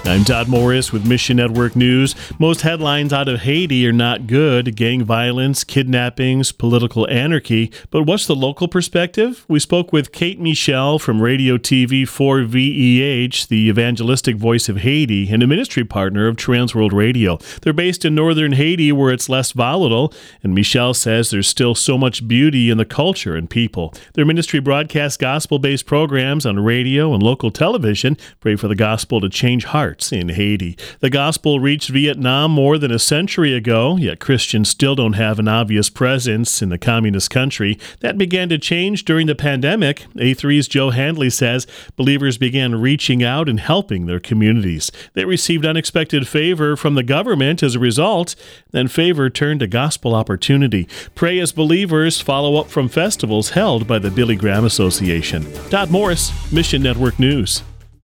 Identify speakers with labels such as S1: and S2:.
S1: I'm Todd Morris with Mission Network News. Most headlines out of Haiti are not good. Gang violence, kidnappings, political anarchy. But what's the local perspective? We spoke with Kate Michel from Radio TV 4VEH, the evangelistic voice of Haiti and a ministry partner of Transworld Radio. They're based in northern Haiti where it's less volatile, and Michel says there's still so much beauty in the culture and people. Their ministry broadcasts gospel-based programs on radio and local television. Pray for the gospel to change hearts in Haiti. The gospel reached Vietnam more than a century ago, yet Christians still don't have an obvious presence in the communist country. That began to change during the pandemic. A3's Joe Handley says believers began reaching out and helping their communities. They received unexpected favor from the government as a result. Then favor turned to gospel opportunity. Pray as believers follow up from festivals held by the Billy Graham Association. Todd Morris, Mission Network News.